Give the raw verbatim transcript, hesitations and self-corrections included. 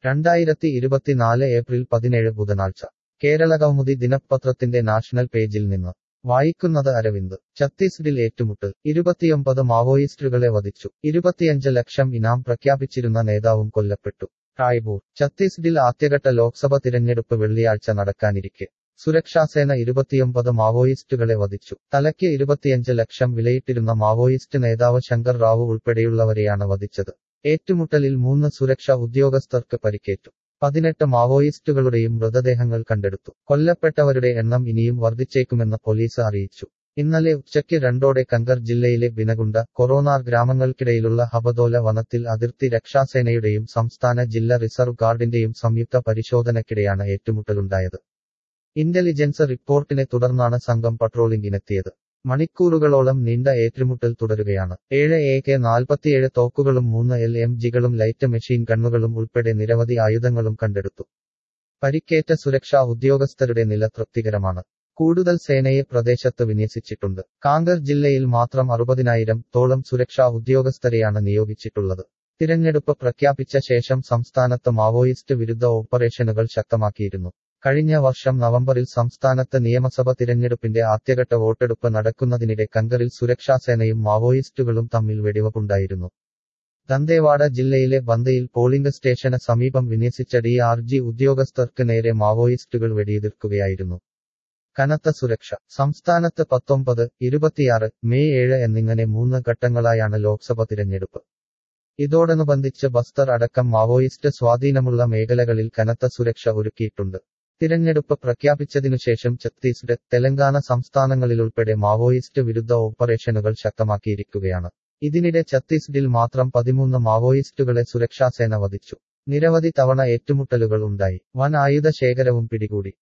രണ്ടായിരത്തി ഇരുപത്തിനാല് ഏപ്രിൽ പതിനേഴ് ബുധനാഴ്ച കേരളകൗമുദി ദിനപത്രത്തിന്റെ നാഷണൽ പേജിൽ നിന്ന് വായിക്കുന്നത് അരവിന്ദ്. ഛത്തീസ്ഗഡിൽ ഏറ്റുമുട്ടൽ, ഇരുപത്തിയൊമ്പത് മാവോയിസ്റ്റുകളെ വധിച്ചു. ഇരുപത്തിയഞ്ച് ലക്ഷം ഇനാം പ്രഖ്യാപിച്ചിരുന്ന നേതാവും കൊല്ലപ്പെട്ടു. റായ്പൂർ. ഛത്തീസ്ഗഡിൽ ആദ്യഘട്ട ലോക്സഭ തിരഞ്ഞെടുപ്പ് വെള്ളിയാഴ്ച നടക്കാനിരിക്കെ സുരക്ഷാസേന ഇരുപത്തിയൊമ്പത് മാവോയിസ്റ്റുകളെ വധിച്ചു. തലയ്ക്ക് ഇരുപത്തിയഞ്ച് ലക്ഷം വിലയിട്ടിരുന്ന മാവോയിസ്റ്റ് നേതാവ് ശങ്കർ റാവു ഉൾപ്പെടെയുള്ളവരെയാണ് വധിച്ചത്. ഏറ്റുമുട്ടലിൽ മൂന്ന് സുരക്ഷാ ഉദ്യോഗസ്ഥർക്ക് പരിക്കേറ്റു. പതിനെട്ട് മാവോയിസ്റ്റുകളുടെയും മൃതദേഹങ്ങൾ കണ്ടെടുത്തു. കൊല്ലപ്പെട്ടവരുടെ എണ്ണം ഇനിയും വർദ്ധിച്ചേക്കുമെന്ന് പോലീസ് അറിയിച്ചു. ഇന്നലെ ഉച്ചയ്ക്ക് രണ്ടോടെ കങ്കർ ജില്ലയിലെ ബിനഗുണ്ട, കൊറോനാർ ഗ്രാമങ്ങൾക്കിടയിലുള്ള ഹബദോല വനത്തിൽ അതിർത്തി രക്ഷാസേനയുടെയും സംസ്ഥാന ജില്ലാ റിസർവ് ഗാർഡിന്റെയും സംയുക്ത പരിശോധനയ്ക്കിടെയാണ് ഏറ്റുമുട്ടലുണ്ടായത്. ഇന്റലിജൻസ് റിപ്പോർട്ടിനെ തുടർന്നാണ് സംഘം പട്രോളിംഗിനെത്തിയത്. മണിക്കൂറുകളോളം നീണ്ട ഏറ്റുമുട്ടൽ തുടരുകയാണ്. ഏഴ് എ കെ നാൽപ്പത്തിയേഴ് തോക്കുകളും മൂന്ന് എൽ എം ജികളും ലൈറ്റ് മെഷീൻ ഗണ്ണുകളും ഉൾപ്പെടെ നിരവധി ആയുധങ്ങളും കണ്ടെടുത്തു. പരിക്കേറ്റ സുരക്ഷാ ഉദ്യോഗസ്ഥരുടെ നില തൃപ്തികരമാണ്. കൂടുതൽ സേനയെ പ്രദേശത്ത് വിന്യസിച്ചിട്ടുണ്ട്. കാങ്കർ ജില്ലയിൽ മാത്രം അറുപതിനായിരം തോളം സുരക്ഷാ ഉദ്യോഗസ്ഥരെയാണ് നിയോഗിച്ചിട്ടുള്ളത്. തിരഞ്ഞെടുപ്പ് പ്രഖ്യാപിച്ച ശേഷം സംസ്ഥാനത്ത് മാവോയിസ്റ്റ് വിരുദ്ധ ഓപ്പറേഷനുകൾ ശക്തമാക്കിയിരുന്നു. കഴിഞ്ഞ വർഷം നവംബറിൽ സംസ്ഥാനത്ത് നിയമസഭ തിരഞ്ഞെടുപ്പിന്റെ ആദ്യഘട്ട വോട്ടെടുപ്പ് നടക്കുന്നതിനിടെ കങ്കറിൽ സുരക്ഷാസേനയും മാവോയിസ്റ്റുകളും തമ്മിൽ വെടിവെപ്പുണ്ടായിരുന്നു. ദന്തേവാഡ ജില്ലയിലെ ബന്തയിൽ പോളിംഗ് സ്റ്റേഷന് സമീപം വിന്യസിച്ച ഡി ആർ ജി ഉദ്യോഗസ്ഥർക്ക് നേരെ മാവോയിസ്റ്റുകൾ വെടിയുതിർക്കുകയായിരുന്നു. കനത്ത സുരക്ഷ. സംസ്ഥാനത്ത് പത്തൊമ്പത്, ഇരുപത്തിയാറ്, മെയ് ഏഴ് എന്നിങ്ങനെ മൂന്ന് ഘട്ടങ്ങളായാണ് ലോക്സഭ തിരഞ്ഞെടുപ്പ്. ഇതോടനുബന്ധിച്ച് ബസ്തർ അടക്കം മാവോയിസ്റ്റ് സ്വാധീനമുള്ള മേഖലകളിൽ കനത്ത സുരക്ഷ ഒരുക്കിയിട്ടുണ്ട്. തിരഞ്ഞെടുപ്പ് പ്രഖ്യാപിച്ചതിനുശേഷം ഛത്തീസ്ഗഡ്, തെലങ്കാന സംസ്ഥാനങ്ങളിലുൾപ്പെടെ മാവോയിസ്റ്റ് വിരുദ്ധ ഓപ്പറേഷനുകൾ ശക്തമാക്കിയിരിക്കുകയാണ്. ഇതിനിടെ ഛത്തീസ്ഗഡിൽ മാത്രം പതിമൂന്ന് മാവോയിസ്റ്റുകളെ സുരക്ഷാസേന വധിച്ചു. നിരവധി തവണ ഏറ്റുമുട്ടലുകൾ ഉണ്ടായി. വൻ ആയുധ ശേഖരവും പിടികൂടി.